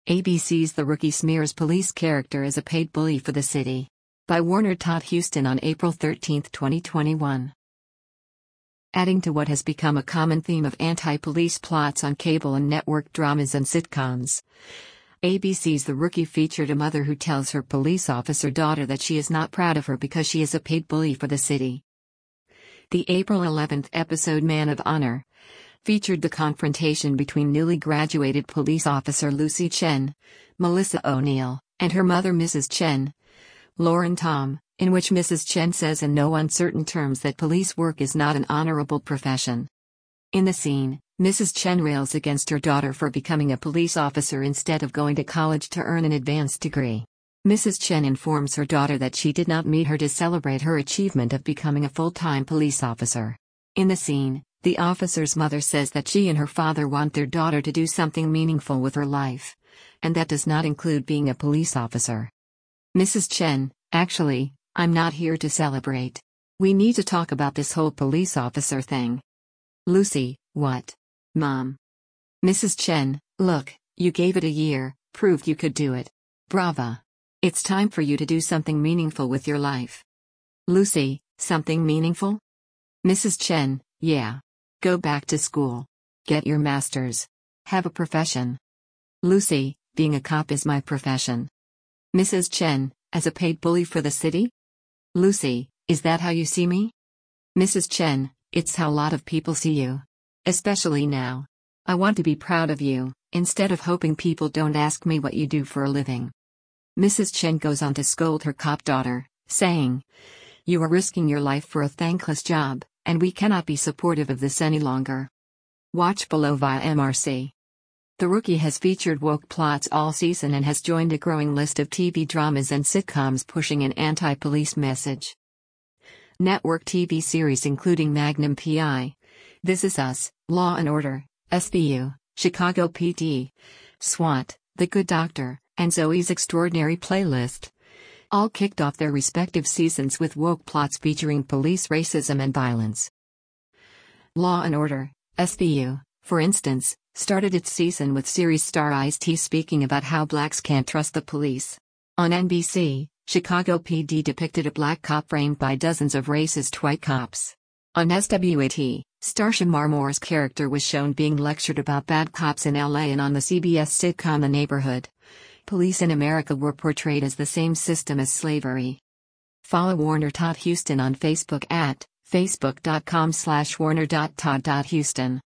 ABC's The Rookie smears police character as a paid bully for the city. By Warner Todd Huston on April 13, 2021. Adding to what has become a common theme of anti-police plots on cable and network dramas and sitcoms, ABC's The Rookie featured a mother who tells her police officer daughter that she is not proud of her because she is a paid bully for the city. The April 11 episode Man of Honor featured the confrontation between newly graduated police officer Lucy Chen, Melissa O'Neill, and her mother Mrs. Chen, Lauren Tom, in which Mrs. Chen says in no uncertain terms that police work is not an honorable profession. In the scene, Mrs. Chen rails against her daughter for becoming a police officer instead of going to college to earn an advanced degree. Mrs. Chen informs her daughter that she did not meet her to celebrate her achievement of becoming a full-time police officer. In the scene, the officer's mother says that she and her father want their daughter to do something meaningful with her life, and that does not include being a police officer. Mrs. Chen, actually, I'm not here to celebrate. We need to talk about this whole police officer thing. Lucy, what? Mom. Mrs. Chen, look, you gave it a year, proved you could do it. Brava. It's time for you to do something meaningful with your life. Lucy, something meaningful? Mrs. Chen, yeah. Go back to school. Get your master's. Have a profession. Lucy, being a cop is my profession. Mrs. Chen, as a paid bully for the city? Lucy, is that how you see me? Mrs. Chen, it's how a lot of people see you. Especially now. I want to be proud of you, instead of hoping people don't ask me what you do for a living. Mrs. Chen goes on to scold her cop daughter, saying, "You are risking your life for a thankless job, and we cannot be supportive of this any longer." Watch below via MRC. The Rookie has featured woke plots all season and has joined a growing list of TV dramas and sitcoms pushing an anti-police message. Network TV series including Magnum P.I., This Is Us, Law & Order, SVU, Chicago PD, SWAT, The Good Doctor, and Zoey's Extraordinary Playlist all kicked off their respective seasons with woke plots featuring police racism and violence. Law & Order, SVU, for instance, started its season with series star Ice-T speaking about how blacks can't trust the police. On NBC, Chicago PD depicted a black cop framed by dozens of racist white cops. On SWAT, star Shamar Moore's character was shown being lectured about bad cops in LA, and on the CBS sitcom The Neighborhood, police in America were portrayed as the same system as slavery. Follow Warner Todd Huston on Facebook at facebook.com/warner.todd.huston.